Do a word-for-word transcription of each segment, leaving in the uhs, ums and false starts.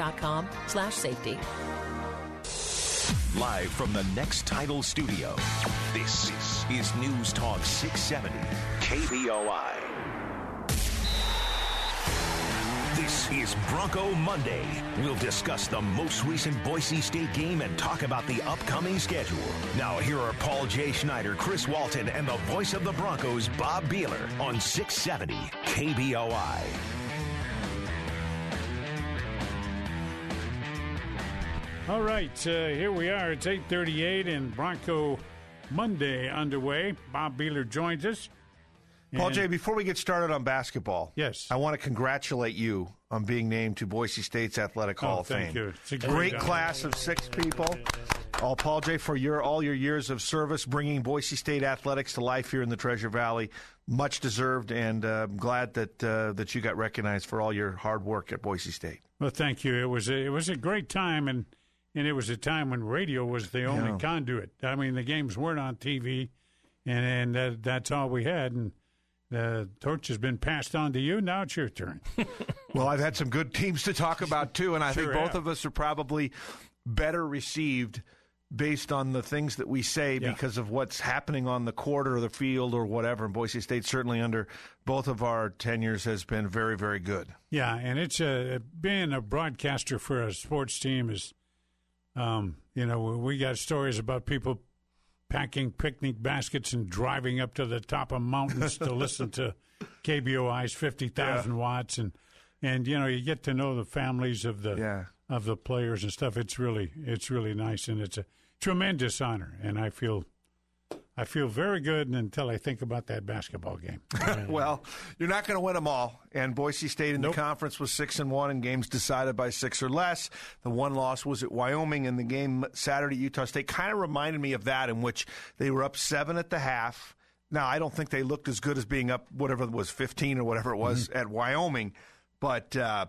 dot com slash safety. Live from the Next Title Studio, this is News Talk six seventy K B O I. This is Bronco Monday. We'll discuss the most recent Boise State game and talk about the upcoming schedule. Now, here are Paul J. Schneider, Chris Walton, and the voice of the Broncos, Bob Beeler, on six seventy K B O I. All right, uh, here we are. It's eight thirty-eight and Bronco Monday underway. Bob Beeler joins us. Paul J., before we get started on basketball, yes, I want to congratulate you on being named to Boise State's Athletic Hall oh, of Fame. Thank you. It's a great great class of six people. All Paul J., for your all your years of service, bringing Boise State athletics to life here in the Treasure Valley, much deserved, and uh, I'm glad that uh, that you got recognized for all your hard work at Boise State. Well, thank you. It was a, it was a great time, and and it was a time when radio was the only yeah. conduit. I mean, the games weren't on T V, and and that, that's all we had. And the torch has been passed on to you. Now it's your turn. Well, I've had some good teams to talk about, too, and I sure think both have. of us are probably better received based on the things that we say yeah. because of what's happening on the court or the field or whatever. And Boise State, certainly under both of our tenures, has been very, very good. Yeah, and it's uh, being a broadcaster for a sports team is, um, you know, we got stories about people packing picnic baskets and driving up to the top of mountains to listen to K B O I's fifty thousand yeah. watts. And, and, you know, you get to know the families of the yeah. of the players and stuff. It's really it's really nice, and it's a tremendous honor. And I feel I feel very good until I think about that basketball game. Well, you're not going to win them all. And Boise State in nope. the conference was six and one in games decided by six or less. The one loss was at Wyoming, and the game Saturday at Utah State kind of reminded me of that, in which they were up seven at the half. Now, I don't think they looked as good as being up whatever it was, fifteen or whatever it was mm-hmm. at Wyoming, but uh,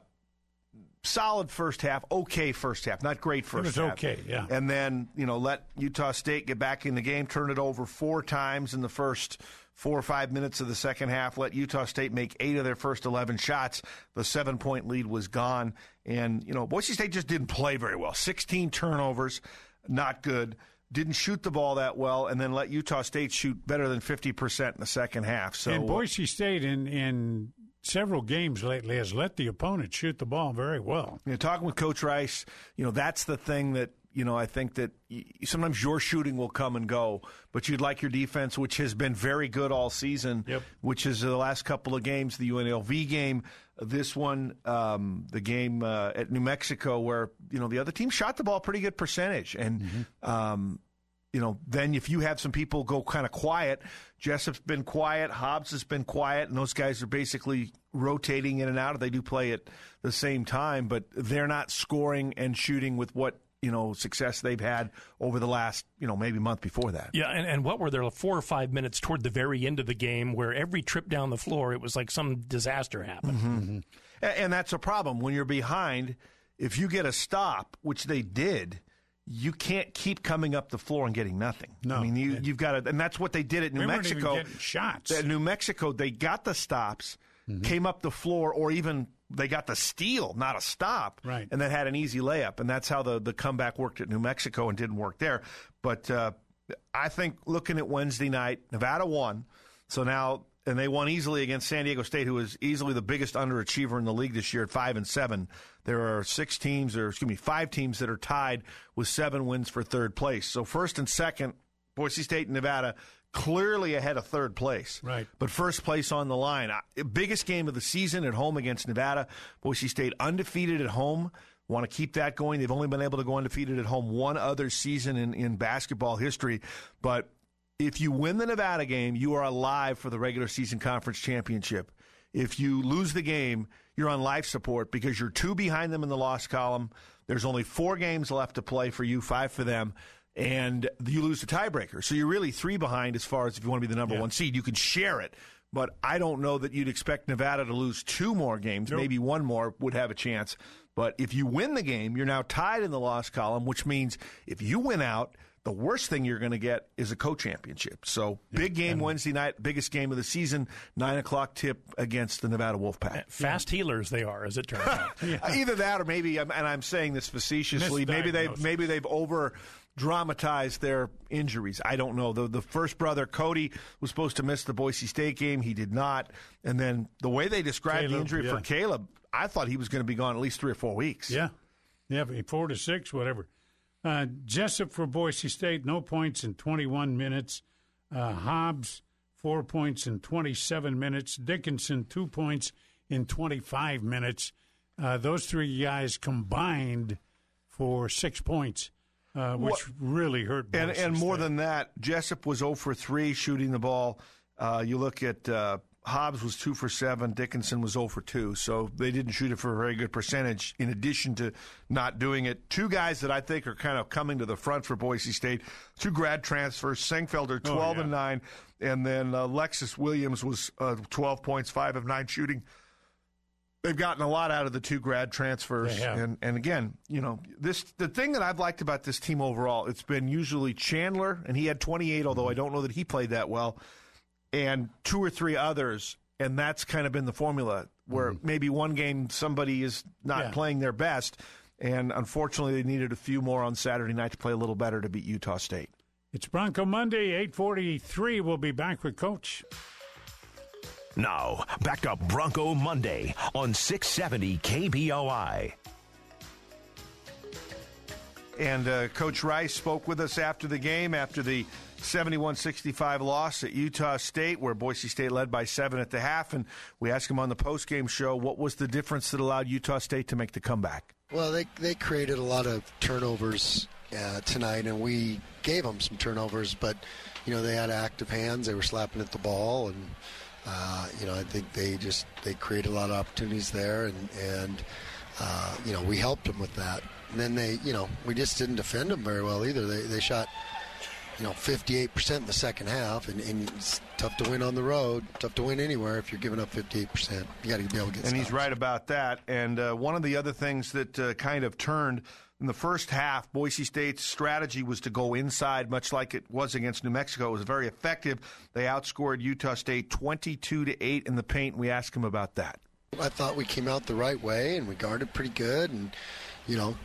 solid first half, okay first half, not great first half. It was okay, yeah. And then, you know, let Utah State get back in the game, turn it over four times in the first four or five minutes of the second half, let Utah State make eight of their first eleven shots. The seven-point lead was gone. And, you know, Boise State just didn't play very well. sixteen turnovers, not good. Didn't shoot the ball that well, and then let Utah State shoot better than fifty percent in the second half. So, and Boise State in in several games lately has let the opponent shoot the ball very well. You know, talking with Coach Rice, you know, that's the thing that, you know, I think that sometimes your shooting will come and go, but you'd like your defense, which has been very good all season, yep. which is the last couple of games, the U N L V game, this one, um, the game uh, at New Mexico, where, you know, the other team shot the ball pretty good percentage. And, mm-hmm. um, you know, then if you have some people go kind of quiet, Jessup's been quiet, Hobbs has been quiet, and those guys are basically rotating in and out. They do play at the same time, but they're not scoring and shooting with what, you know, success they've had over the last, you know, maybe month before that. Yeah, and, and what were there, four or five minutes toward the very end of the game where every trip down the floor, it was like some disaster happened. Mm-hmm. Mm-hmm. And, and that's a problem. When you're behind, if you get a stop, which they did, you can't keep coming up the floor and getting nothing. No. I mean, you, you've got to, and that's what they did at New they Mexico. Weren't even getting shots. At New Mexico, they got the stops, mm-hmm. came up the floor, or even they got the steal, not a stop, right. and then had an easy layup. And that's how the, the comeback worked at New Mexico and didn't work there. But uh, I think looking at Wednesday night, Nevada won. So now, and they won easily against San Diego State, who is easily the biggest underachiever in the league this year at five and seven. There are six teams, or excuse me, five teams that are tied with seven wins for third place. So first and second, Boise State and Nevada clearly ahead of third place. Right. But first place on the line. Biggest game of the season at home against Nevada. Boise State undefeated at home. Want to keep that going. They've only been able to go undefeated at home one other season in, in basketball history. But if you win the Nevada game, you are alive for the regular season conference championship. If you lose the game, you're on life support because you're two behind them in the loss column. There's only four games left to play for you, five for them, and you lose the tiebreaker. So you're really three behind as far as if you want to be the number yeah. one seed. You can share it, but I don't know that you'd expect Nevada to lose two more games. Nope. Maybe one more would have a chance. But if you win the game, you're now tied in the loss column, which means if you win out, the worst thing you're going to get is a co-championship. So big game Wednesday night, biggest game of the season, nine o'clock tip against the Nevada Wolfpack. Fast healers they are, as it turns out. yeah. Either that, or maybe, and I'm saying this facetiously, maybe they've maybe they've over dramatized their injuries. I don't know. The the first brother, Cody, was supposed to miss the Boise State game. He did not. And then the way they described Caleb, the injury yeah. for Caleb, I thought he was going to be gone at least three or four weeks. Yeah. Yeah, four to six, whatever. Uh, Jessup for Boise State, no points in twenty-one minutes. Uh, Hobbs, four points in twenty-seven minutes. Dickinson, two points in twenty-five minutes. Uh, those three guys combined for six points, uh, which what, really hurt Boise And, and more State. than that, Jessup was zero for three shooting the ball. Uh, you look at uh, Hobbs was two for seven. Dickinson was zero for two. So they didn't shoot it for a very good percentage in addition to not doing it. Two guys that I think are kind of coming to the front for Boise State, two grad transfers, Senkfelder twelve oh, yeah. and nine, and then uh, Lexus Williams was uh, twelve points, five of nine shooting. They've gotten a lot out of the two grad transfers. And, and again, you know, this the thing that I've liked about this team overall, it's been usually Chandler, and he had twenty-eight, although I don't know that he played that well, and two or three others, and that's kind of been the formula where mm-hmm. maybe one game somebody is not yeah. playing their best, and unfortunately they needed a few more on Saturday night to play a little better to beat Utah State. It's Bronco Monday, eight forty-three. We'll be back with Coach. Now, back to Bronco Monday on six seventy K B O I. And uh, Coach Rice spoke with us after the game, after the seventy-one sixty-five loss at Utah State, where Boise State led by seven at the half. And we asked him on the postgame show, what was the difference that allowed Utah State to make the comeback? Well, they they created a lot of turnovers uh, tonight, and we gave them some turnovers. But, you know, they had active hands. They were slapping at the ball. And, uh, you know, I think they just they created a lot of opportunities there. And, and uh, you know, we helped them with that. And then they, you know, we just didn't defend them very well either. They they shot, you know, fifty-eight percent in the second half, and, and it's tough to win on the road, tough to win anywhere if you're giving up fifty-eight percent. You got to be able to get And stops. he's right about that. And uh, one of the other things that uh, kind of turned in the first half, Boise State's strategy was to go inside, much like it was against New Mexico. It was very effective. They outscored Utah State twenty-two to eight in the paint. We asked him about that. I thought we came out the right way, and we guarded pretty good, and, you know,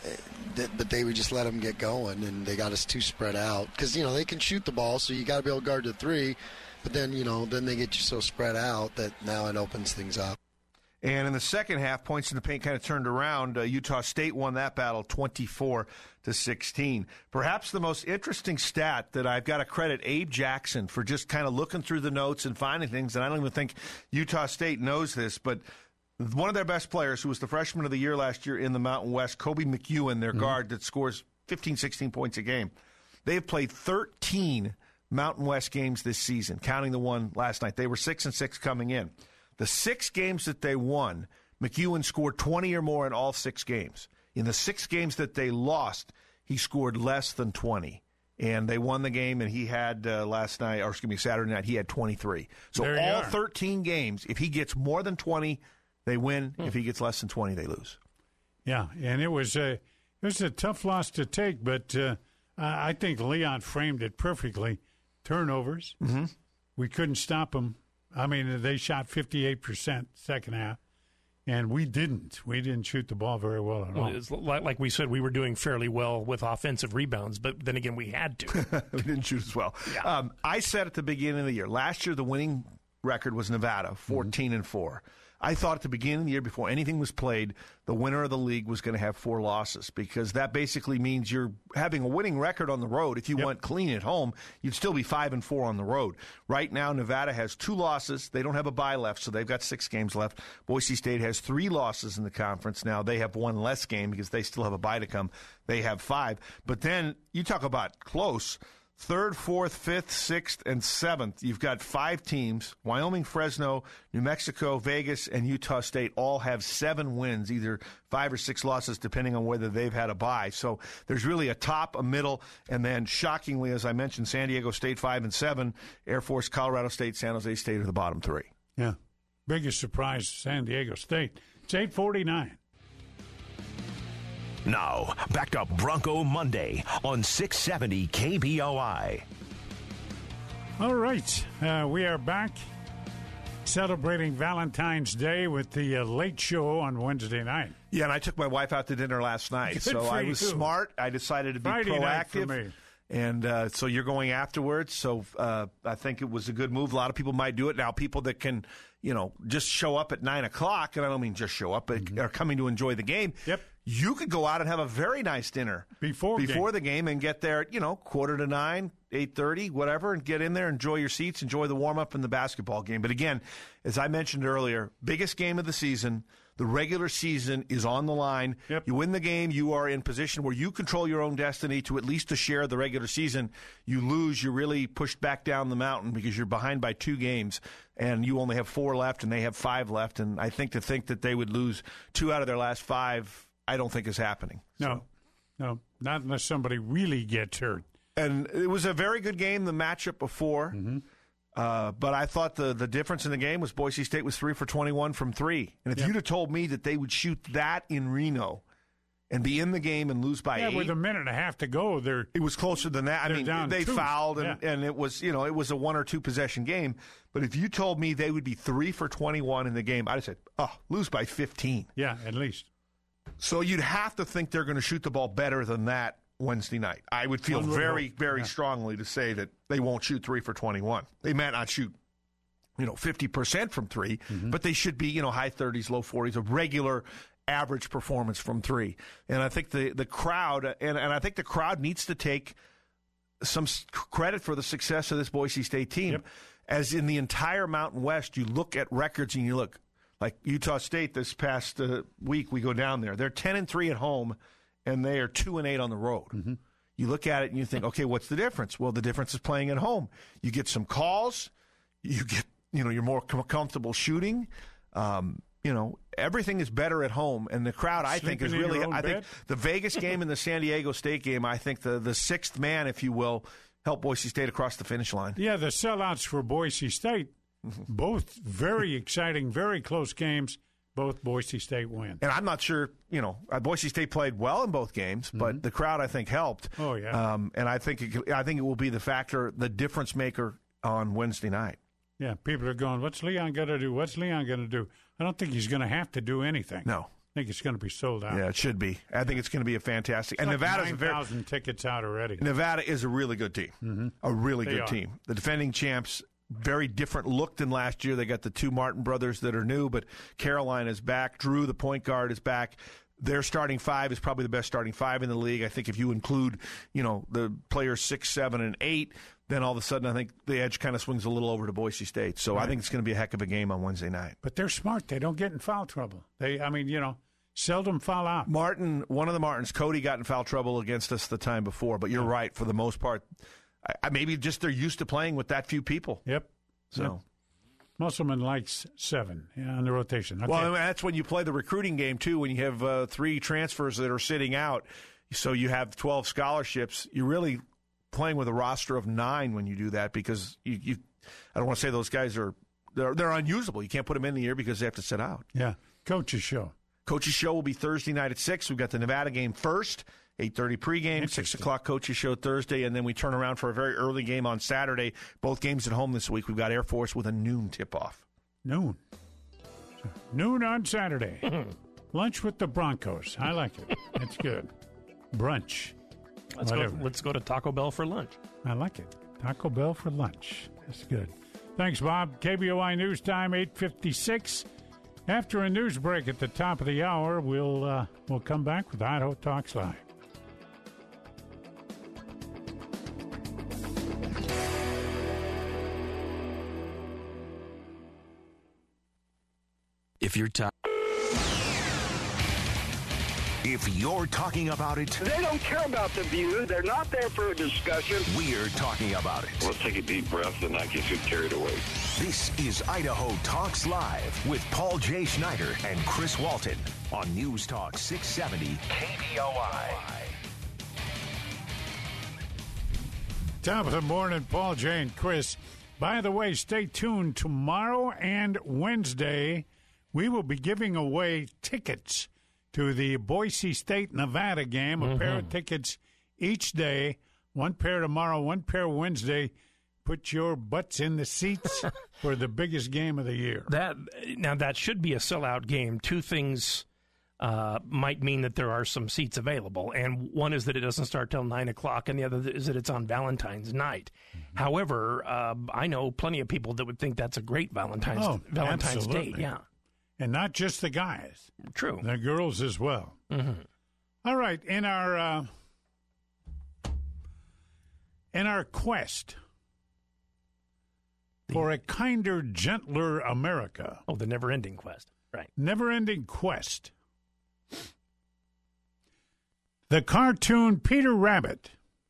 but they would just let them get going, and they got us too spread out. Because, you know, they can shoot the ball, so you got to be able to guard the three. But then, you know, then they get you so spread out that now it opens things up. And in the second half, points in the paint kind of turned around. Uh, Utah State won that battle twenty-four to sixteen. Perhaps the most interesting stat that I've got to credit Abe Jackson for just kind of looking through the notes and finding things, and I don't even think Utah State knows this, but one of their best players, who was the freshman of the year last year in the Mountain West, Kobe McEwen, their mm-hmm. guard that scores fifteen, sixteen points a game. They have played thirteen Mountain West games this season, counting the one last night. They were six and six coming in. The six games that they won, McEwen scored twenty or more in all six games. In the six games that they lost, he scored less than twenty. And they won the game, and he had uh, last night, or excuse me, Saturday night, he had twenty-three. So all thirteen games, if he gets more than twenty, they win. Hmm. If he gets less than twenty, they lose. Yeah, and it was a, it was a tough loss to take, but uh, I think Leon framed it perfectly. Turnovers. Mm-hmm. We couldn't stop them. I mean, they shot fifty-eight percent second half, and we didn't. We didn't shoot the ball very well at all. Well, it's like we said, we were doing fairly well with offensive rebounds, but then again, we had to. We didn't shoot as well. Yeah. Um, I said at the beginning of the year, last year the winning record was Nevada, fourteen and four. I thought at the beginning of the year, before anything was played, the winner of the league was going to have four losses, because that basically means you're having a winning record on the road. If you yep. went clean at home, you'd still be five and four on the road. Right now, Nevada has two losses. They don't have a bye left, so they've got six games left. Boise State has three losses in the conference now. They have one less game because they still have a bye to come. They have five. But then you talk about close. Third, fourth, fifth, sixth, and seventh. You've got five teams. Wyoming, Fresno, New Mexico, Vegas, and Utah State all have seven wins, either five or six losses, depending on whether they've had a bye. So there's really a top, a middle, and then shockingly, as I mentioned, San Diego State five and seven, Air Force, Colorado State, San Jose State are the bottom three. Yeah. Biggest surprise, San Diego State. It's eight forty-nine. Now, back to Bronco Monday on six seventy K B O I. All right, uh, we are back celebrating Valentine's Day with the uh, Late Show on Wednesday night. Yeah, and I took my wife out to dinner last night, Good so for I was you. smart. I decided to be Friday night for proactive. me. And uh, so you're going afterwards. So uh, I think it was a good move. A lot of people might do it now. People that can, you know, just show up at nine o'clock, and I don't mean just show up, but mm-hmm. are coming to enjoy the game. Yep. You could go out and have a very nice dinner before before game. the game and get there, you know, quarter to nine, eight thirty, whatever, and get in there, enjoy your seats, enjoy the warm up and the basketball game. But again, as I mentioned earlier, biggest game of the season. The regular season is on the line. Yep. You win the game, you are in position where you control your own destiny to at least to share the regular season. You lose, you're really pushed back down the mountain because you're behind by two games, and you only have four left, and they have five left. And I think to think that they would lose two out of their last five, I don't think is happening. No, so. no, not unless somebody really gets hurt. And it was a very good game, the matchup before. Mm-hmm. Uh, but I thought the, the difference in the game was Boise State was three for twenty-one from three. And if yep. you'd have told me that they would shoot that in Reno and be in the game and lose by yeah, eight. with a minute and a half to go, they're it was closer than that. I mean, down they two. fouled, and, yeah. and it was, you know, it was a one or two possession game. But if you told me they would be three for twenty-one in the game, I'd have said, oh, lose by fifteen. Yeah, at least. So you'd have to think they're going to shoot the ball better than that Wednesday night. I would feel very, very yeah. strongly to say that they won't shoot three for twenty-one. They might not shoot, you know, fifty percent from three, mm-hmm. but they should be, you know, high thirties, low forties, a regular average performance from three. And I think the, the crowd, and, and I think the crowd needs to take some credit for the success of this Boise State team. Yep. As in the entire Mountain West, you look at records and you look, like Utah State this past uh, week, we go down there. They're ten and three at home, and they are two and eight on the road. Mm-hmm. You look at it and you think, okay, what's the difference? Well, the difference is playing at home. You get some calls. You get, you know, you're more com- comfortable shooting. Um, you know, everything is better at home, and the crowd, I Sleeping think, is in really. your own I bed? think the Vegas game and the San Diego State game. I think the the sixth man, if you will, helped Boise State across the finish line. Yeah, the sellouts for Boise State, both very exciting, very close games. Both Boise State win. And I'm not sure, you know, uh, Boise State played well in both games, but mm-hmm. the crowd, I think, helped. Oh yeah. Um, and I think it, I think it will be the factor, the difference maker on Wednesday night. Yeah, people are going, what's Leon going to do? What's Leon going to do? I don't think he's going to have to do anything. No. I think it's going to be sold out. Yeah, it should be. I think it's going to be a fantastic. It's and like Nevada's nine a very thousand tickets out already. Nevada is a really good team. Mm-hmm. A really They good are. team. The defending champs, very different look than last year. They got the two Martin brothers that are new, but Caroline is back. Drew, the point guard, is back. Their starting five is probably the best starting five in the league. I think if you include, you know, the players six, seven, and eight, then all of a sudden I think the edge kind of swings a little over to Boise State. So right. I think it's going to be a heck of a game on Wednesday night. But they're smart. They don't get in foul trouble. They, I mean, you know, seldom foul out. Martin, one of the Martins, Cody, got in foul trouble against us the time before. But you're yeah. right. For the most part, I, I, maybe just they're used to playing with that few people. Yep. So. Yep. Musselman likes seven yeah, on the rotation. Okay. Well, I mean, that's when you play the recruiting game, too, when you have uh, three transfers that are sitting out. So you have twelve scholarships. You're really playing with a roster of nine when you do that because you, you I don't want to say those guys are they're, they're unusable. You can't put them in the year because they have to sit out. Yeah. Coach's show. Coach's show will be Thursday night at six. We've got the Nevada game first. eight thirty pregame, six o'clock coaches show Thursday, and then we turn around for a very early game on Saturday. Both games at home this week. We've got Air Force with a noon tip-off. Noon. Noon on Saturday. Lunch with the Broncos. I like it. It's good. Brunch. Let's go, let's go to Taco Bell for lunch. I like it. Taco Bell for lunch. That's good. Thanks, Bob. K B O I News Time, eight fifty-six. After a news break at the top of the hour, we'll uh, we'll come back with Idaho Talks Live. If you're tired. If you're talking about it, they don't care about the view. They're not there for a discussion. We're talking about it. Let's take a deep breath and not get too carried away. This is Idaho Talks Live with Paul J. Schneider and Chris Walton on News Talk six seventy K B O I. Top of the morning, Paul J. and Chris. By the way, stay tuned. Tomorrow and Wednesday, we will be giving away tickets to the Boise State, Nevada game. A mm-hmm. pair of tickets each day. One pair tomorrow, one pair Wednesday. Put your butts in the seats for the biggest game of the year. That now that should be a sellout game. Two things uh, might mean that there are some seats available, and one is that it doesn't start till nine o'clock, and the other is that it's on Valentine's night. Mm-hmm. However, uh, I know plenty of people that would think that's a great Valentine's oh, Valentine's absolutely. date. Yeah, and not just the guys. True, the girls as well. Mm-hmm. All right, in our uh, in our quest for a kinder, gentler America. Oh, the never-ending quest. Right. Never-ending quest. The cartoon Peter Rabbit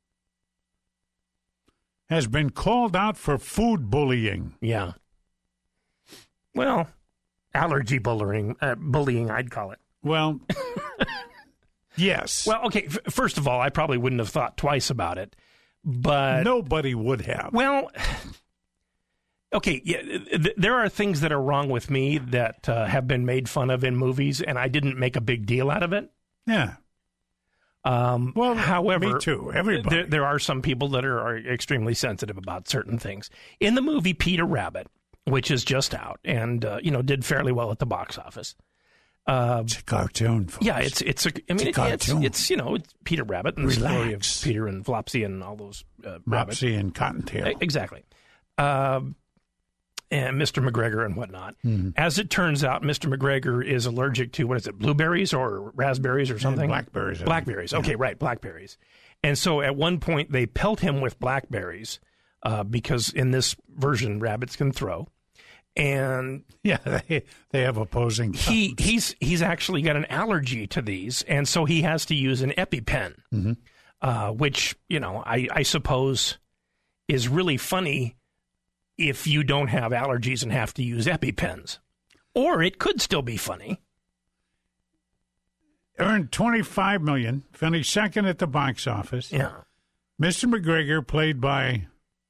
has been called out for food bullying. Yeah. Well, allergy bullying, uh, bullying, I'd call it. Well, yes. Well, okay, f- first of all, I probably wouldn't have thought twice about it, but... Nobody would have. Well... Okay, yeah, th- there are things that are wrong with me that uh, have been made fun of in movies, and I didn't make a big deal out of it. Yeah. Um, well, however, me too. Everybody. There, there are some people that are, are extremely sensitive about certain things. In the movie Peter Rabbit, which is just out and uh, you know did fairly well at the box office. Uh, it's a cartoon. Folks. Yeah, it's it's a. I mean, it's, a it, it's it's you know it's Peter Rabbit and Relax. the story of Peter and Flopsy and all those uh, rabbits. Mopsy and Cottontail. Exactly. Uh, and Mister McGregor and whatnot. Mm-hmm. As it turns out, Mister McGregor is allergic to, what is it, blueberries or raspberries or something? And blackberries. Blackberries. Okay, yeah. Right, blackberries. And so at one point they pelt him with blackberries uh, because in this version, rabbits can throw. And yeah, they, they have opposing thumbs. He he's he's actually got an allergy to these, and so he has to use an EpiPen, mm-hmm. uh, which, you know, I, I suppose is really funny if you don't have allergies and have to use EpiPens. Or it could still be funny. Earned twenty-five million dollars, finished second at the box office. Yeah. Mister McGregor, played by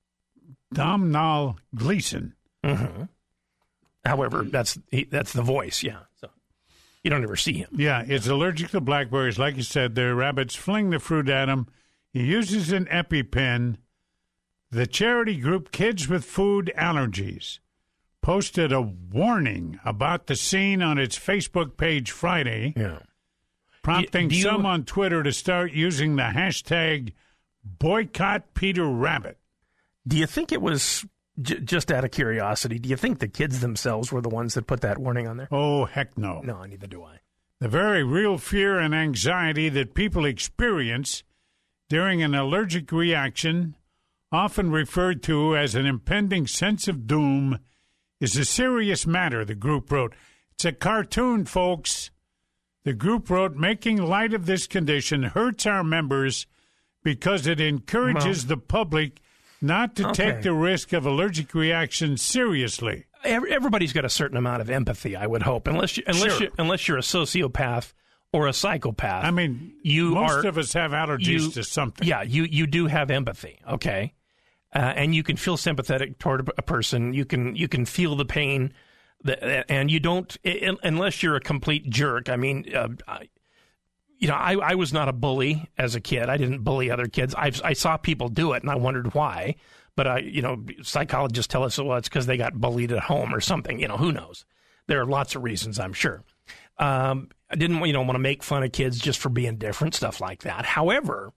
Domhnall Gleeson. Mm-hmm. However, that's he, that's the voice, yeah. So you don't ever see him. Yeah, is allergic to blackberries. Like you said, the rabbits fling the fruit at him. He uses an EpiPen. The charity group Kids with Food Allergies posted a warning about the scene on its Facebook page Friday, yeah. prompting do you, some on Twitter to start using the hashtag Boycott Peter Rabbit. Do you think it was, j- just out of curiosity, do you think the kids themselves were the ones that put that warning on there? Oh, heck no. No, neither do I. The very real fear and anxiety that people experience during an allergic reaction, often referred to as an impending sense of doom, is a serious matter, the group wrote. It's a cartoon, folks. The group wrote, making light of this condition hurts our members because it encourages well, the public not to okay. take the risk of allergic reactions seriously. Everybody's got a certain amount of empathy, I would hope, unless you, unless sure. you, unless you're a sociopath or a psychopath. I mean, you most are, of us have allergies you, to something. Yeah, you, you do have empathy, okay? Uh, and you can feel sympathetic toward a person. You can you can feel the pain, that, and you don't, unless you're a complete jerk. I mean, uh, I, you know, I, I was not a bully as a kid. I didn't bully other kids. I, I saw people do it, and I wondered why. But, I, you know, psychologists tell us, well, it's because they got bullied at home or something. You know, who knows? There are lots of reasons, I'm sure. Um, I didn't, you know, want to make fun of kids just for being different, stuff like that. However,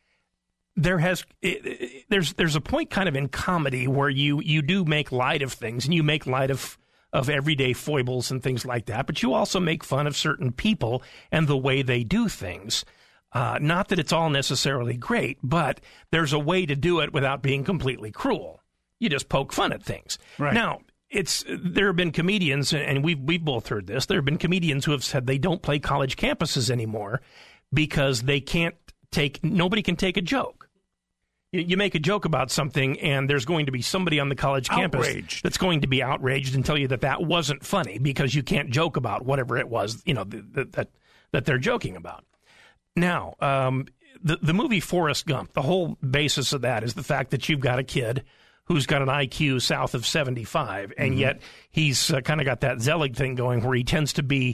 there has it, it, there's there's a point kind of in comedy where you you do make light of things, and you make light of of everyday foibles and things like that, but you also make fun of certain people and the way they do things. Uh, not that it's all necessarily great, but there's a way to do it without being completely cruel. You just poke fun at things. Right. Now, it's there have been comedians, and we've we've both heard this. There have been comedians who have said they don't play college campuses anymore because they can't take nobody can take a joke. You, you make a joke about something, and there's going to be somebody on the college campus outraged. that's going to be outraged and tell you that that wasn't funny because you can't joke about whatever it was, you know, that that, that they're joking about. Now, um, the the movie Forrest Gump, the whole basis of that is the fact that you've got a kid who's got an I Q south of seventy-five, and mm-hmm. yet he's uh, kind of got that Zelig thing going where he tends to be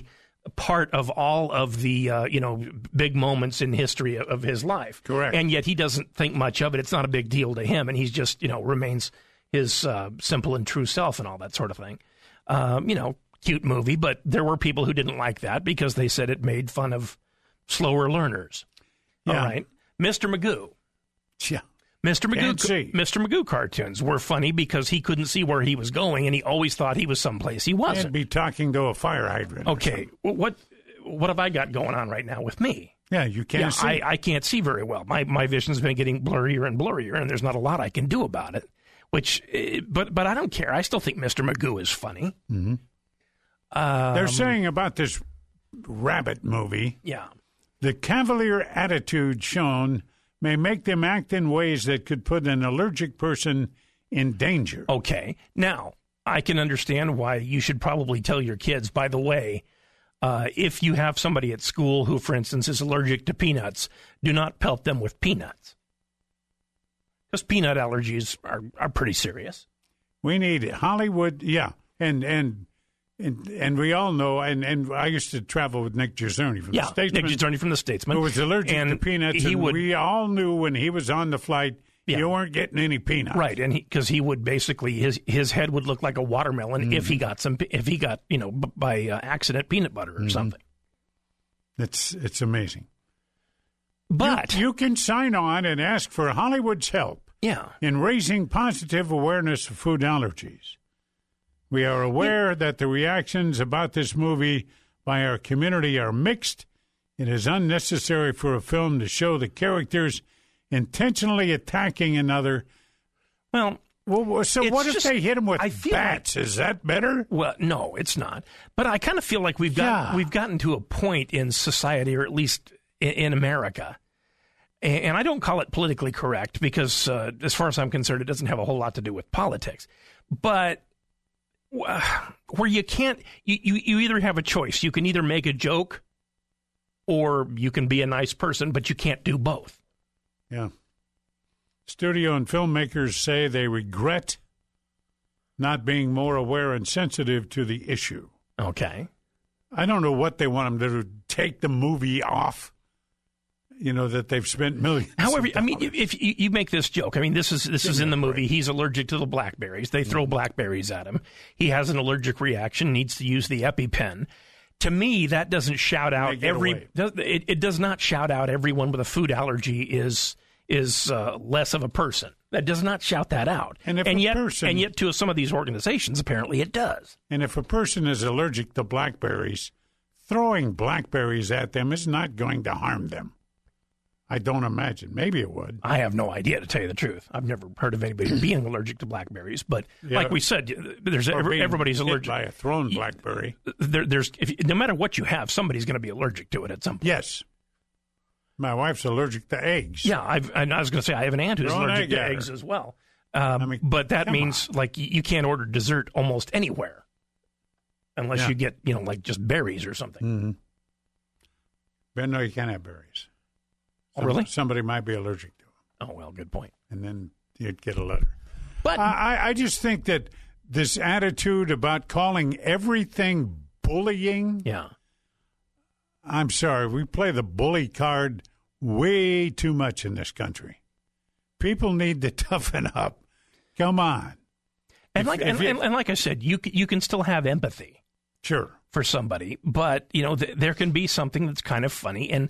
part of all of the uh, you know big moments in history of, of his life. Correct. And yet he doesn't think much of it. It's not a big deal to him, and he's just you know remains his uh, simple and true self and all that sort of thing. Um, you know, cute movie, but there were people who didn't like that because they said it made fun of slower learners. Yeah. All right, Mister Magoo. Yeah. Mister Can't Magoo, see. Mister Magoo cartoons were funny because he couldn't see where he was going, and he always thought he was someplace he wasn't. He'd be talking to a fire hydrant. or Okay, something. well, what what have I got going on right now with me? Yeah, you can't Yeah, see. I, I can't see very well. My my vision's been getting blurrier and blurrier, and there's not a lot I can do about it. Which, uh, but but I don't care. I still think Mister Magoo is funny. Mm-hmm. Um, They're saying about this rabbit movie, yeah. the cavalier attitude shown may make them act in ways that could put an allergic person in danger. Okay. Now, I can understand why you should probably tell your kids, by the way, uh, if you have somebody at school who, for instance, is allergic to peanuts, do not pelt them with peanuts. Because peanut allergies are, are pretty serious. We need Hollywood, yeah, and and and, and we all know, and, and I used to travel with Nick Gizzerni from Yeah, the Statesman, Nick Gizzerni from the Statesman. who was allergic and to peanuts, he and would, we all knew when he was on the flight, Yeah. you weren't getting any peanuts. Right, and because he, he would basically his his head would look like a watermelon Mm-hmm. if he got some if he got you know b- by uh, accident peanut butter or Mm-hmm. something. It's it's amazing. But you, you can sign on and ask for Hollywood's help yeah, in raising positive awareness of food allergies. We are aware that the reactions about this movie by our community are mixed. It is unnecessary for a film to show the characters intentionally attacking another. well, Well, so It's what if just- they hit him with I feel bats? Is that better? well, no, it's not. But I kind of feel like we've got Yeah. we've gotten to a point in society, or at least in, in America, and, and I don't call it politically correct because, uh, as far as I'm concerned, it doesn't have a whole lot to do with politics. But uh, where you can't, you, you you either have a choice. You can either make a joke, or you can be a nice person, but you can't do both. Yeah. Studio and filmmakers say they regret not being more aware and sensitive to the issue. Okay. I don't know what they want them to do, take the movie off, you know, that they've spent millions. However, of I mean, dollars. if you, you make this joke, I mean, this is this is in the movie. He's allergic to the blackberries. They throw blackberries at him. He has an allergic reaction. Needs to use the EpiPen. To me, that doesn't shout out Make it every. away. Does, it, it does not shout out everyone with a food allergy is is uh, less of a person. That does not shout that out. And if a yet, person- and yet, to some of these organizations, apparently, it does. And if a person is allergic to blackberries, throwing blackberries at them is not going to harm them. I don't imagine. Maybe it would. I have no idea, to tell you the truth. I've never heard of anybody being allergic to blackberries. But Yeah. like we said, there's Or every, being everybody's hit allergic. by a thrown blackberry. There, there's if, no matter what you have, somebody's going to be allergic to it at some point. Yes. My wife's allergic to eggs. Yeah, I've, and I was going to say I have an aunt who's Throw an allergic egg to at her. eggs as well. Um, I mean, but that come means like you, you can't order dessert almost anywhere unless Yeah. you get you know like just berries or something. Mm-hmm. But no, you can't have berries. Oh, really? Somebody might be allergic to them, Oh well, good point. and then you'd get a letter. But I, I- I just think that this attitude about calling everything bullying, yeah, I'm sorry, we play the bully card way too much in this country. People need to toughen up. Come on. and If- like if and, you- and, and like I said, you c- you can still have empathy Sure. for somebody, but you know th- there can be something that's kind of funny and.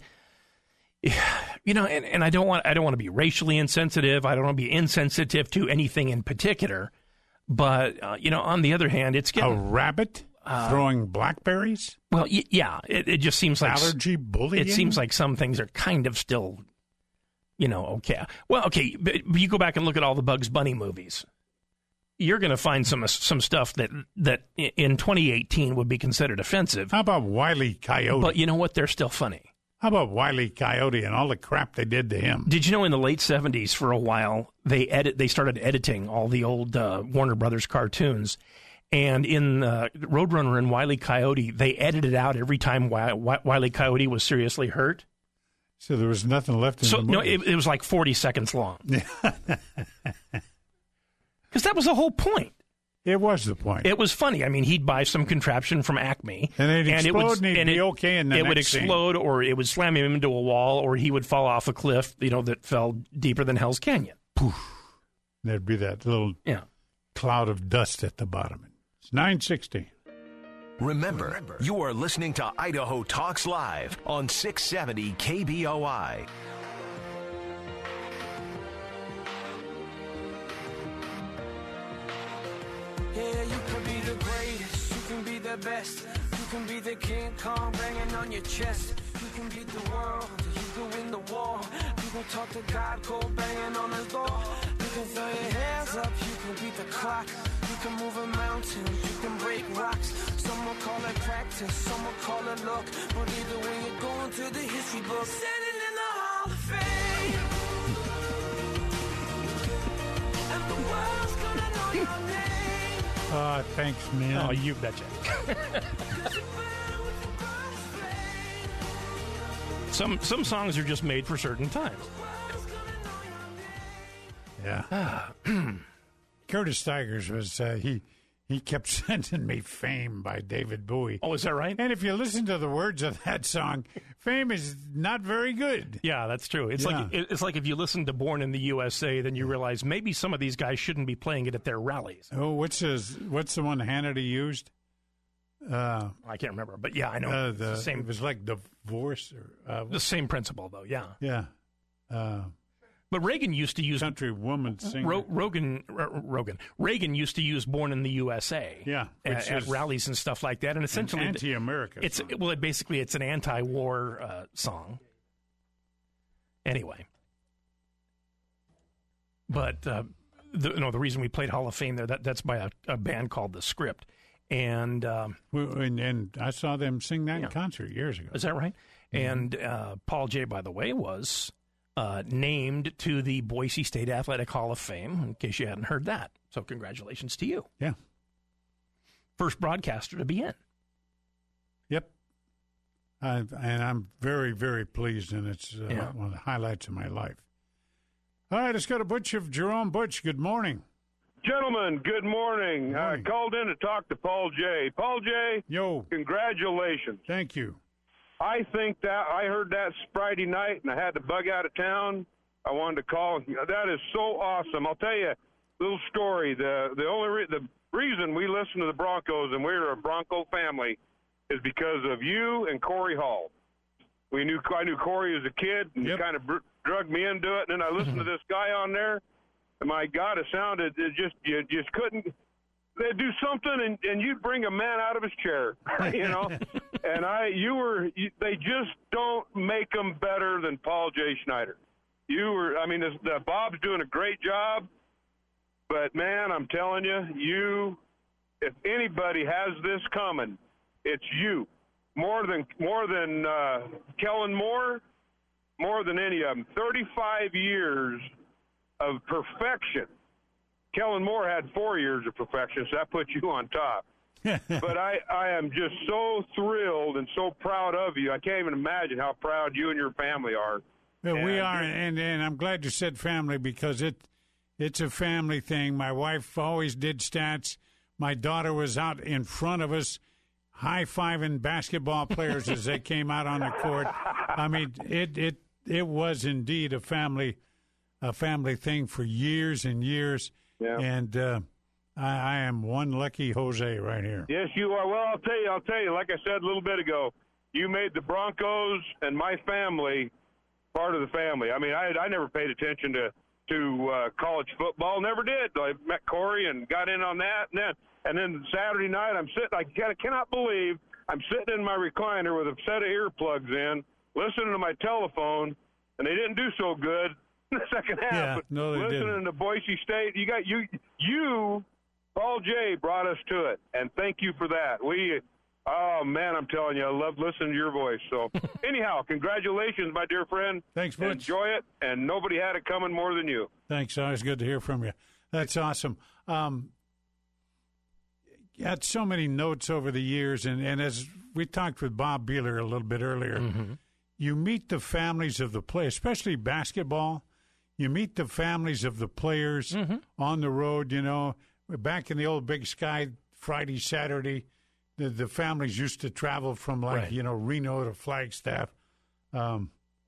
You know, and, and I don't want I don't want to be racially insensitive. I don't want to be insensitive to anything in particular. But uh, you know, on the other hand, it's A getting rabbit throwing blackberries? well, y- yeah. It, it just seems like Allergy bullying? it seems like some things are kind of still, you know, okay. Well, okay, but you go back and look at all the Bugs Bunny movies. You're going to find some some stuff that that in twenty eighteen would be considered offensive. How about Wile E. Coyote? But you know what? They're still funny. How about Wile E. Coyote and all the crap they did to him? Did you know in the late seventies, for a while, they edit they started editing all the old uh, Warner Brothers cartoons, and in uh, Roadrunner and Wile E. Coyote, they edited out every time Wile, Wile E. Coyote was seriously hurt. So there was nothing left in So the no, movie. it, it was like forty seconds long. Because that was the whole point. It was the point. It was funny. I mean, he'd buy some contraption from Acme. And it'd and explode it would, and he'd and be it, okay in the It next would explode scene. or it would slam him into a wall or he would fall off a cliff, you know, that fell deeper than Hell's Canyon. Poof. There'd be that little Yeah. cloud of dust at the bottom. It's nine sixty. Remember, you are listening to Idaho Talks Live on six seventy K B O I. Yeah, you can be the greatest, you can be the best, you can be the King Kong banging on your chest, you can beat the world, you can win the war, you can talk to God cold banging on his door, you can throw your hands up, you can beat the clock, you can move a mountain, you can break rocks, some will call it practice, some will call it luck, but either way you're going to the history book, standing in the Hall of Fame, and the world's gonna know your name. Oh, thanks, man. Oh, you betcha. some some songs are just made for certain times. Yeah. Curtis Stigers was, uh, he he kept sending me Fame by David Bowie. Oh, is that right? And if you listen to the words of that song, Fame is not very good. Yeah, that's true. It's Yeah. like it's like if you listen to Born in the U S A, then you realize maybe some of these guys shouldn't be playing it at their rallies. Oh, what's his, what's the one Hannity used? Uh, I can't remember, but yeah, I know. uh, It's the, the same it was like divorce or uh, the same principle, though. Yeah, yeah. Uh, but Reagan used to use country woman singer. Ro- Rogan R- Rogan Reagan used to use "Born in the U S A" Yeah, at, which at is rallies and stuff like that, and essentially an anti-America. it's song. well, it basically it's an anti-war uh, song. Anyway, but uh, the, no, the reason we played Hall of Fame there that that's by a, a band called The Script, and, um, Well, and and I saw them sing that Yeah. in concert years ago. is that right? And uh, Paul Jay, by the way, was uh, named to the Boise State Athletic Hall of Fame. In case you hadn't heard that, so congratulations to you, Yeah. first broadcaster to be in. Yep. I, and I'm very, very pleased, and it's uh, Yeah. one of the highlights of my life. All right, let's go to Butch of Jerome. Butch, good morning. Gentlemen, good morning. I Morning. called in to talk to Paul J. Paul J, Yo, congratulations. thank you. I think that I heard that Friday night and I had to bug out of town. I wanted to call. That is so awesome. I'll tell you a little story. The the only re- the reason we listen to the Broncos and we're a Bronco family is because of you and Corey Hall. We knew I knew Corey as a kid, and Yep. you kind of br- drugged me into it. And then I listened to this guy on there, and my God, it sounded it just you just couldn't. They'd do something, and, and you'd bring a man out of his chair, you know. And I, you were, you, they just don't make them better than Paul J. Schneider. You were, I mean, this, the, Bob's doing a great job, but man, I'm telling you, you, if anybody has this coming, it's you. More than more than uh, Kellen Moore, more than any of them. thirty-five years of perfection. Kellen Moore had four years of perfection, so that puts you on top. But I, I am just so thrilled and so proud of you. I can't even imagine how proud you and your family are. Yeah, we And- are, and, and I'm glad you said family because it it's a family thing. My wife always did stats. My daughter was out in front of us, high-fiving basketball players as they came out on the court. I mean, it it it was indeed a family a family thing for years and years. Yeah. And uh, I, I am one lucky Jose right here. Yes, you are. Well, I'll tell you, I'll tell you, like I said a little bit ago, you made the Broncos and my family part of the family. I mean, I I never paid attention to to uh, college football, never did. I met Corey and got in on that, and then and then Saturday night, I'm sitting. I kinda cannot believe I'm sitting in my recliner with a set of earplugs in, listening to my telephone, and they didn't do so good in the second half. Yeah, but no, they listening didn't. to Boise State, you got you you. Paul J. brought us to it, and thank you for that. We, oh, man, I'm telling you, I love listening to your voice. So, anyhow, congratulations, my dear friend. Thanks, Butch. Enjoy it, and nobody had it coming more than you. Thanks. Always good to hear from you. That's awesome. Um, got so many notes over the years, and, and as we talked with Bob Beeler a little bit earlier, Mm-hmm. you meet the families of the players, especially basketball. You meet the families of the players Mm-hmm. on the road, you know. back in the old Big Sky, Friday, Saturday, the, the families used to travel from, like, Right. you know, Reno to Flagstaff. Um,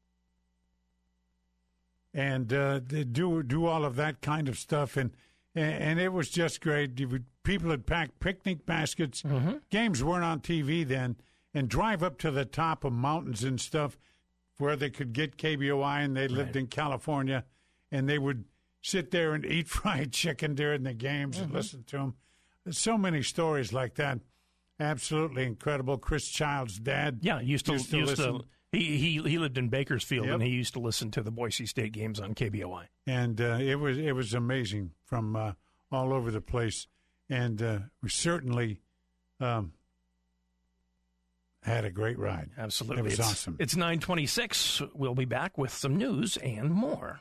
and uh, they do do all of that kind of stuff. And, and, and it was just great. You would, people had packed picnic baskets. Mm-hmm. Games weren't on T V then. And drive up to the top of mountains and stuff where they could get K B O I, and they lived Right. in California. And they would sit there and eat fried chicken during the games Mm-hmm. and listen to them. There's so many stories like that. Absolutely incredible. Chris Child's dad. Yeah, used to used to, listen. he, he he lived in Bakersfield, Yep. and he used to listen to the Boise State games on K B O I. And uh, it was it was amazing from uh, all over the place. And uh, we certainly um, had a great ride. Absolutely, It was it's, awesome. It's nine twenty-six. We'll be back with some news and more.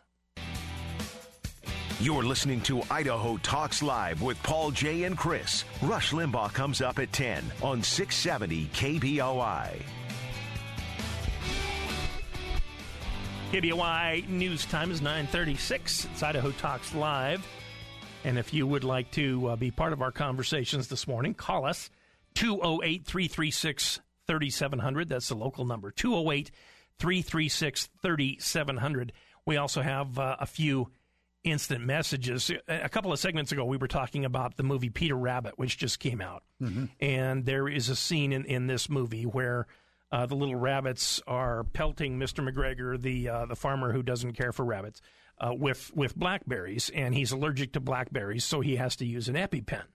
You're listening to Idaho Talks Live with Paul Jay and Chris. Rush Limbaugh comes up at ten on six seventy K B O I. K B O I news time is nine thirty-six. It's Idaho Talks Live. And if you would like to uh, be part of our conversations this morning, call us two oh eight, three three six, three seven zero zero. That's the local number, two oh eight, three three six, three seven zero zero. We also have uh, a few instant messages. A couple of segments ago, we were talking about the movie Peter Rabbit, which just came out. Mm-hmm. And there is a scene in, in this movie where uh, the little rabbits are pelting Mister McGregor, the uh, the farmer who doesn't care for rabbits, uh, with, with blackberries. And he's allergic to blackberries, so he has to use an EpiPen.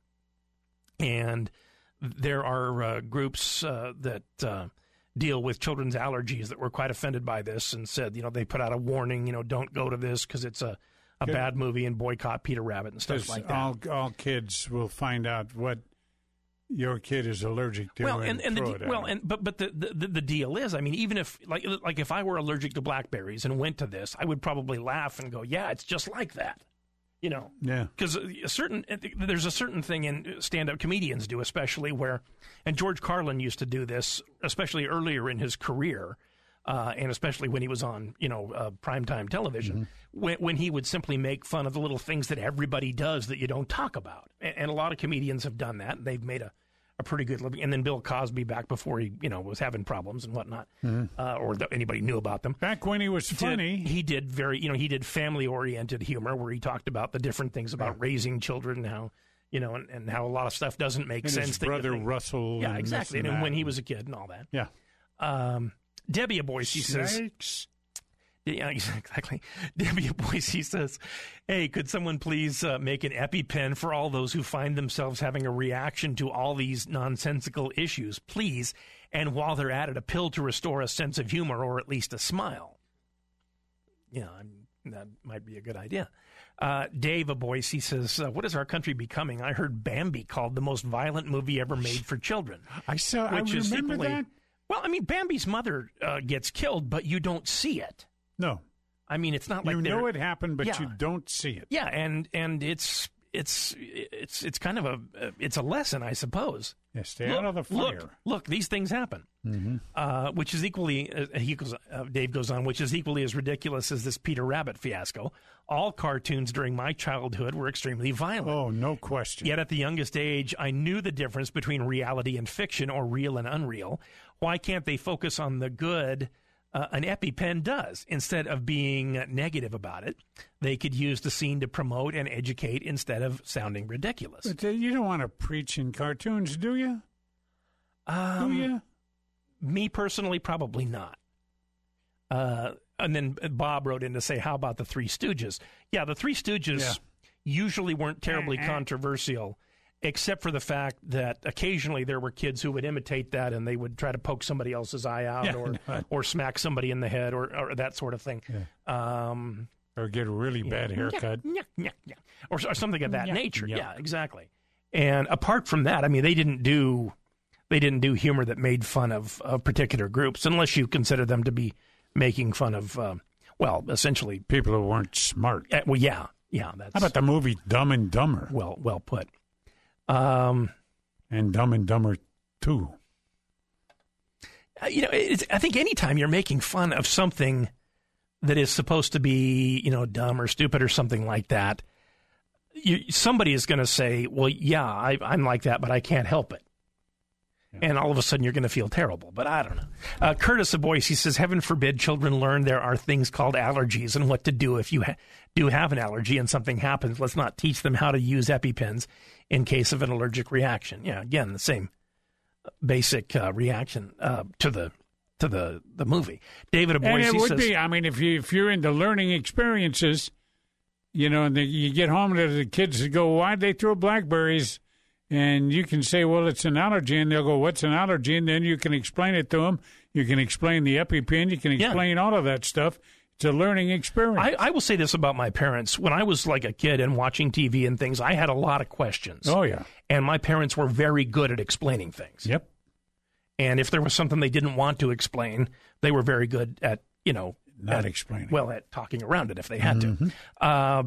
And there are uh, groups uh, that uh, deal with children's allergies that were quite offended by this and said, you know, they put out a warning, you know, don't go to this because it's a a Good. bad movie and boycott Peter Rabbit and stuff like that. All, all kids will find out what your kid is allergic to. Well, and, and, and throw the it at well, them. and but but the, the the deal is, I mean, even if like like if I were allergic to blackberries and went to this, I would probably laugh and go, yeah, it's just like that, you know. Yeah. Because a certain there's a certain thing in stand-up comedians do, especially where, and George Carlin used to do this, especially earlier in his career. Uh, and especially when he was on, you know, uh, primetime television, mm-hmm. when, when he would simply make fun of the little things that everybody does that you don't talk about. And, and a lot of comedians have done that. And they've made a, a pretty good living. And then Bill Cosby, back before he, you know, was having problems and whatnot, mm-hmm. uh, or th- anybody knew about them. Back when he was funny. Did, he did very, you know, he did family-oriented humor where he talked about the different things about yeah. raising children and how, you know, and, and how a lot of stuff doesn't make and sense. His brother think, Russell. Yeah, and exactly. And, and when he was a kid and all that. Yeah. Um, Debbie of Boise says, Snakes. yeah, exactly. Debbie of Boise says, hey, could someone please uh, make an EpiPen for all those who find themselves having a reaction to all these nonsensical issues, please? And while they're at it, a pill to restore a sense of humor or at least a smile. Yeah, I'm, that might be a good idea. Uh, Dave of Boise says, uh, what is our country becoming? I heard Bambi called the most violent movie ever made for children. I saw, which I is remember equally, that. Well, I mean, Bambi's mother uh, gets killed, but you don't see it. No. I mean, it's not like you they're- know it happened, but Yeah. you don't see it. Yeah, and and it's it's it's it's kind of a it's a lesson, I suppose. Yeah, stay out of the fire. Look, look, these things happen. Mm-hmm. Uh, which is equally, uh, he goes, uh, Dave goes on, which is equally as ridiculous as this Peter Rabbit fiasco. All cartoons during my childhood were extremely violent. Oh, no question. Yet at the youngest age, I knew the difference between reality and fiction, or real and unreal. Why can't they focus on the good uh, an EpiPen does? Instead of being negative about it, they could use the scene to promote and educate instead of sounding ridiculous. But uh, you don't want to preach in cartoons, do you? Um, do you? Me personally, probably not. Uh, and then Bob wrote in to say, how about the Three Stooges? Yeah, the Three Stooges Yeah. usually weren't terribly Eh, eh. controversial, except for the fact that occasionally there were kids who would imitate that and they would try to poke somebody else's eye out Yeah, or, no. or smack somebody in the head or, or that sort of thing. Um, Or get a really bad haircut. yeah, yeah, yeah. Or, or something of that Yeah, nature. yeah. Yeah, exactly. And apart from that, I mean, they didn't do they didn't do humor that made fun of, of particular groups, unless you consider them to be making fun of, uh, well, essentially People who weren't smart. uh, well, yeah, yeah. That's How about the movie Dumb and Dumber? well, well put. Um, And Dumb and Dumber two. uh, you know, it's, I think anytime you're making fun of something that is supposed to be, you know, dumb or stupid or something like that, you, somebody is going to say, well, yeah, I, I'm like that, but I can't help it. Yeah. And all of a sudden you're going to feel terrible, but I don't know. Uh, Curtis of Boise says, heaven forbid children learn there are things called allergies and what to do if you ha- do have an allergy and something happens. Let's not teach them how to use EpiPens in case of an allergic reaction. Yeah, again, the same basic uh, reaction uh, to the to the, the movie. David of Boise and it would says, be, I mean, if, you, if you're into learning experiences, you know, and the, you get home to the kids that go, why'd they throw blackberries? And you can say, well, it's an allergy. And they'll go, what's an allergy? And then you can explain it to them. You can explain the EpiPen. You can explain yeah. all of that stuff. It's a learning experience. I, I will say this about my parents. When I was like a kid and watching T V and things, I had a lot of questions. Oh, yeah. And my parents were very good at explaining things. Yep. And if there was something they didn't want to explain, they were very good at, you know. Not at, explaining. Well, at talking around it if they had mm-hmm. to. Uh,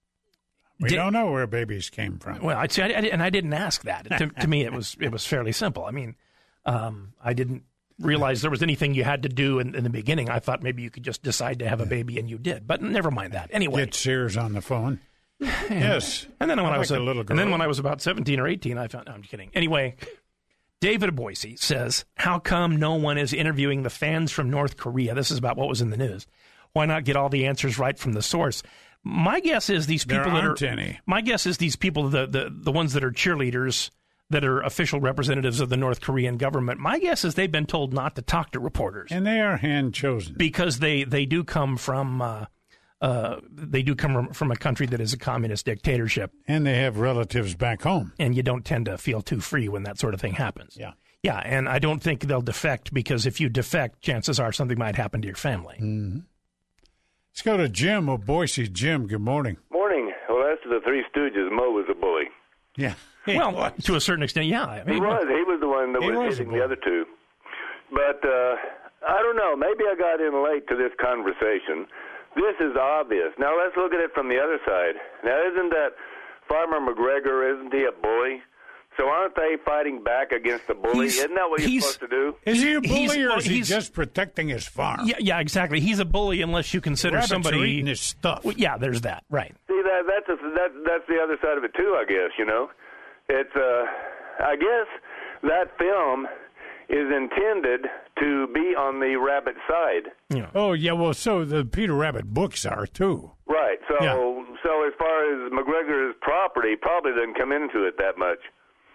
we did, don't know where babies came from. Well, I'd say, I, I, and I didn't ask that. to, to me, it was it was fairly simple. I mean, um, I didn't realize there was anything you had to do in, in the beginning. I thought maybe you could just decide to have a baby, and you did. But never mind that. Anyway, get Sears on the phone. And, yes, and then when I, I was like a, a little girl. and then when I was about seventeen or eighteen, I found. No, I'm kidding. Anyway, David of Boise says, "How come no one is interviewing the fans from North Korea?" This is about what was in the news. Why not get all the answers right from the source? My guess is these people there that aren't are. Any. My guess is these people, the, the the ones that are cheerleaders, that are official representatives of the North Korean government. My guess is they've been told not to talk to reporters, and they are hand chosen because they they do come from. Uh, Uh, they do come from a country that is a communist dictatorship. And they have relatives back home. And you don't tend to feel too free when that sort of thing happens. Yeah. Yeah, and I don't think they'll defect, because if you defect, chances are something might happen to your family. Mm-hmm. Let's go to Jim of Boise. Jim, good morning. Morning. Well, as to the Three Stooges, Mo was a bully. Yeah. Well, was. to a certain extent, yeah. I mean, he was. He was the one that was, was hitting the other two. But uh, I don't know. Maybe I got in late to this conversation. This is obvious. Now let's look at it from the other side. Now, isn't that Farmer McGregor, isn't he a bully? So aren't they fighting back against the bully? He's, isn't that what you're supposed to do? Is he a bully, he's, or well, is he just protecting his farm? Yeah, yeah, exactly. He's a bully unless you consider Rabbits somebody are eating his stuff. Well, yeah, there's that. Right. See, that that's a, that that's the other side of it too. I guess you know, it's. Uh, I guess that film is intended to be on the rabbit side. Yeah. Oh, yeah, well, so the Peter Rabbit books are, too. Right. So, yeah. so as far as McGregor's property, probably doesn't come into it that much.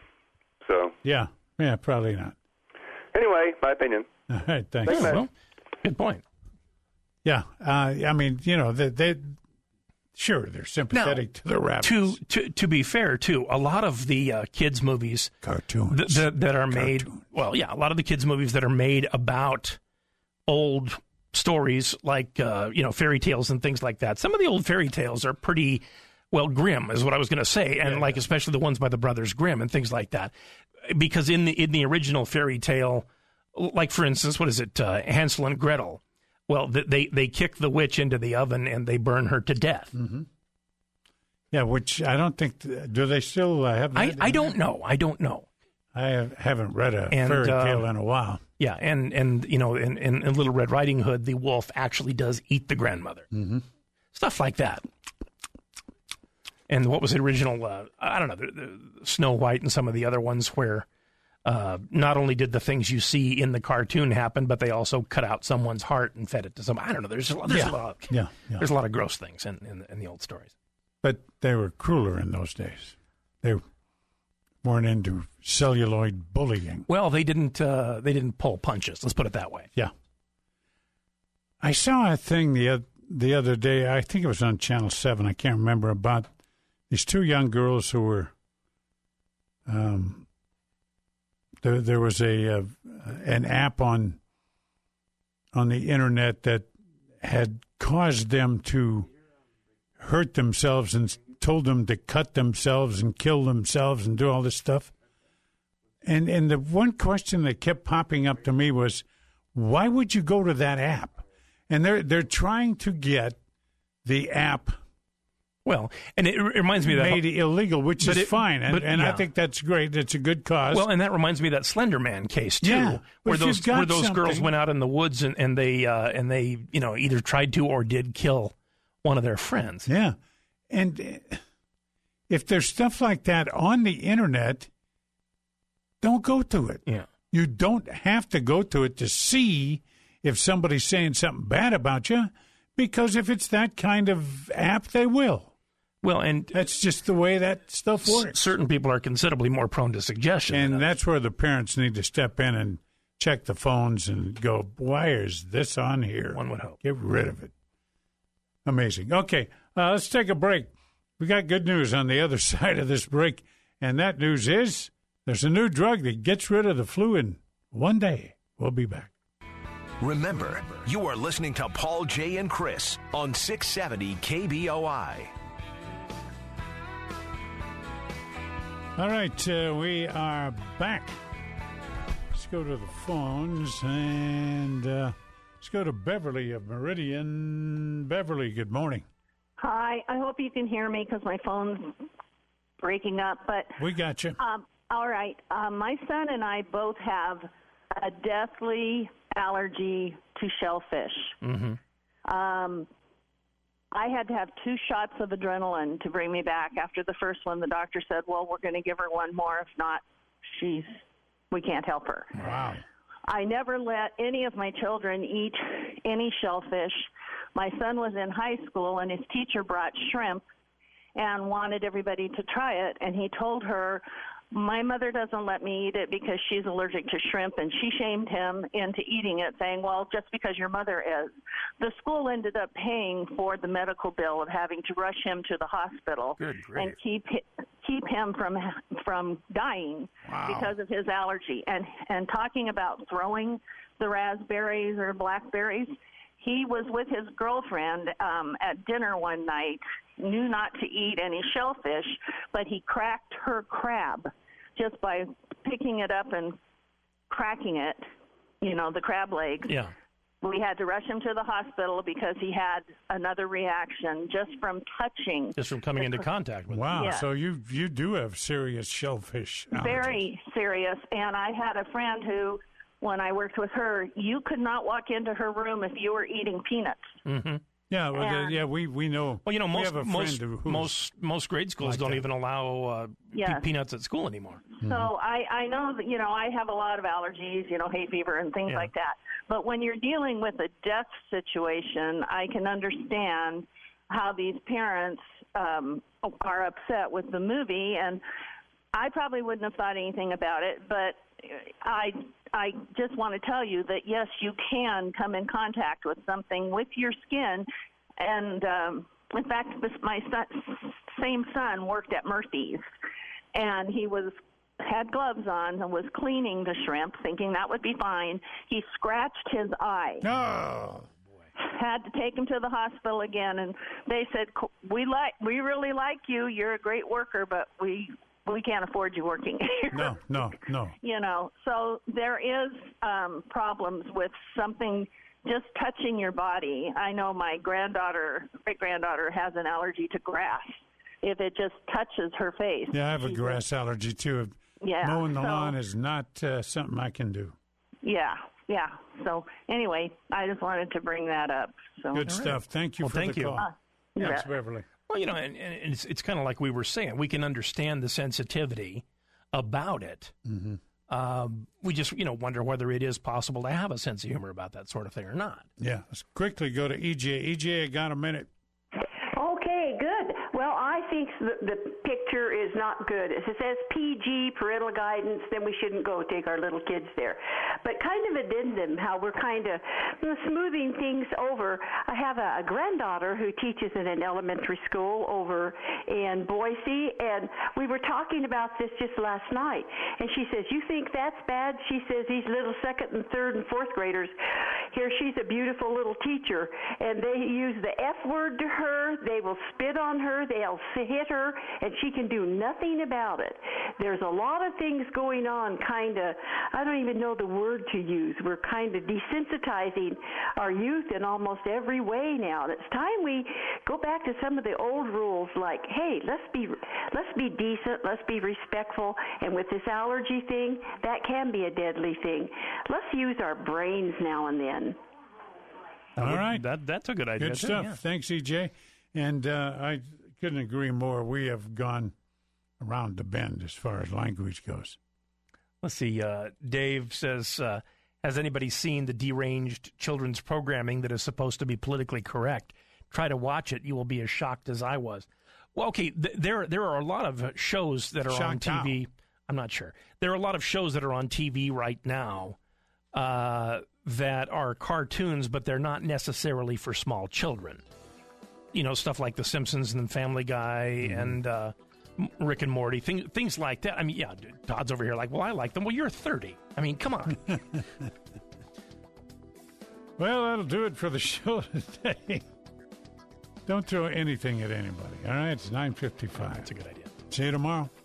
So. Yeah. Yeah, probably not. Anyway, my opinion. All right, thanks. thanks well, good point. Yeah. Uh, I mean, you know, they, they sure, they're sympathetic now, to the rabbits. To, to to be fair, too, a lot of the uh, kids' movies cartoons th- th- that are made, cartoons. well, yeah, a lot of the kids' movies that are made about old stories like, uh, you know, fairy tales and things like that. Some of the old fairy tales are pretty, well, grim, is what I was going to say, and yeah, like yeah. especially the ones by the Brothers Grimm and things like that. Because in the in the original fairy tale, like, for instance, what is it, uh, Hansel and Gretel? Well, they, they kick the witch into the oven and they burn her to death. Mm-hmm. Yeah, which I don't think, do they still uh, have that? I, I don't know. I don't know. I have, haven't read a and, fairy tale uh, in a while. Yeah, and, and you know, in, in, in Little Red Riding Hood, the wolf actually does eat the grandmother. Mm-hmm. Stuff like that. And what was the original, uh, I don't know, the, the Snow White and some of the other ones where uh, not only did the things you see in the cartoon happen, but they also cut out someone's heart and fed it to somebody. I don't know. There's a lot, there's yeah. a lot, yeah, yeah. there's a lot of gross things in, in, in the old stories. But they were crueler in those days. They weren't into celluloid bullying. Well, they didn't. Uh, they didn't pull punches. Let's put it that way. Yeah. I saw a thing the the other day. I think it was on Channel Seven. I can't remember, about these two young girls who were. Um. There, there was a uh, an app on on the internet that had caused them to hurt themselves and told them to cut themselves and kill themselves and do all this stuff. And and the one question that kept popping up to me was, why would you go to that app? And they're they're trying to get the app. Well, and it reminds me of that made illegal, which is it, fine, and, but, and yeah. I think that's great. It's a good cause. Well, and that reminds me of that Slender Man case too, yeah, where those where those something. girls went out in the woods and, and they uh, and they you know either tried to or did kill one of their friends. Yeah, and if there's stuff like that on the internet, don't go to it. Yeah. You don't have to go to it to see if somebody's saying something bad about you, because if it's that kind of app, they will. Well, and that's just the way that stuff works. C- certain people are considerably more prone to suggestion. And that's where the parents need to step in and check the phones and go, why is this on here? One would hope. Get rid of it. Amazing. Okay, uh, let's take a break. We got good news on the other side of this break, and that news is there's a new drug that gets rid of the flu in one day. We'll be back. Remember, you are listening to Paul, Jay, and Chris on six seventy K B O I. All right, uh, we are back. Let's go to the phones, and uh, let's go to Beverly of Meridian. Beverly, good morning. Hi, I hope you can hear me because my phone's breaking up. But we got you. Um, all right, um, my son and I both have a deathly allergy to shellfish. Mm-hmm. Um, I had to have two shots of adrenaline to bring me back. After the first one, the doctor said, well, we're going to give her one more. If not, she's we can't help her. Wow. I never let any of my children eat any shellfish. My son was in high school, and his teacher brought shrimp and wanted everybody to try it, and he told her, my mother doesn't let me eat it because she's allergic to shrimp, and she shamed him into eating it, saying, well, just because your mother is. The school ended up paying for the medical bill of having to rush him to the hospital and keep keep him from from dying wow. because of his allergy. And and talking about throwing the raspberries or blackberries, he was with his girlfriend um, at dinner one night, knew not to eat any shellfish, but he cracked her crab just by picking it up and cracking it, you know, the crab legs. Yeah. We had to rush him to the hospital because he had another reaction just from touching. Just from coming into contact with Wow, it. Yeah. so you you do have serious shellfish allergies. Very serious. And I had a friend who, when I worked with her, you could not walk into her room if you were eating peanuts. Mm-hmm. Yeah, well, the, And- yeah, we, we know. Well, you know, we most have a friend most who's most most grade schools like don't that. even allow uh, Yes. pe- peanuts at school anymore. So I, I know that, you know, I have a lot of allergies, you know, hay fever and things Yeah. like that. But when you're dealing with a death situation, I can understand how these parents um, are upset with the movie. And I probably wouldn't have thought anything about it, but I I just want to tell you that, yes, you can come in contact with something with your skin. And, um, in fact, this, my son, same son worked at Murphy's, and he was had gloves on and was cleaning the shrimp, thinking that would be fine. He scratched his eye. No. Had to take him to the hospital again, and they said, "We like, we really like you. You're a great worker, but we we can't afford you working here." No, no, no. You know, so there is um, problems with something just touching your body. I know my granddaughter, great granddaughter, has an allergy to grass. If it just touches her face. Yeah, I have a grass allergy too. Yeah, Mowing the so- lawn is not uh, something I can do. Yeah, yeah. So anyway, I just wanted to bring that up. So Good stuff. Thank you Well, for thank the you. call. Uh, you Thanks, bet. Beverly. Well, you know, and, and it's it's kind of like we were saying. We can understand the sensitivity about it. Mm-hmm. Um, we just, you know, wonder whether it is possible to have a sense of humor about that sort of thing or not. Yeah, let's quickly go to E J. E J, I got a minute. Okay, good. Well, I think the, the picture is not good. If it says P G, parental guidance, then we shouldn't go take our little kids there. But kind of addendum, how we're kind of smoothing things over. I have a, a granddaughter who teaches in an elementary school over in Boise, and we were talking about this just last night. And she says, "You think that's bad?" She says, "These little second and third and fourth graders, here she's a beautiful little teacher, and they use the F word to her. They will spit on her. They'll hit her, and she can do nothing about it." There's a lot of things going on, kind of, I don't even know the word to use. We're kind of desensitizing our youth in almost every way now. And it's time we go back to some of the old rules, like, hey, let's be let's be decent, let's be respectful, and with this allergy thing, that can be a deadly thing. Let's use our brains now and then. All right. That that's a good idea. Good too, stuff. yeah. Thanks, E J. And uh, I couldn't agree more. We have gone around the bend as far as language goes. Let's see. Uh, Dave says, uh, has anybody seen the deranged children's programming that is supposed to be politically correct? Try to watch it. You will be as shocked as I was. Well, okay, th- there there are a lot of shows that are Shocked on T V. how? I'm not sure. There are a lot of shows that are on T V right now uh, that are cartoons, but they're not necessarily for small children. You know, stuff like The Simpsons and Family Guy mm-hmm. and uh, Rick and Morty, things, things like that. I mean, yeah, Todd's over here like, well, I like them. Well, you're thirty. I mean, come on. Well, that'll do it for the show today. Don't throw anything at anybody, all right? It's nine fifty-five. That's a good idea. See you tomorrow.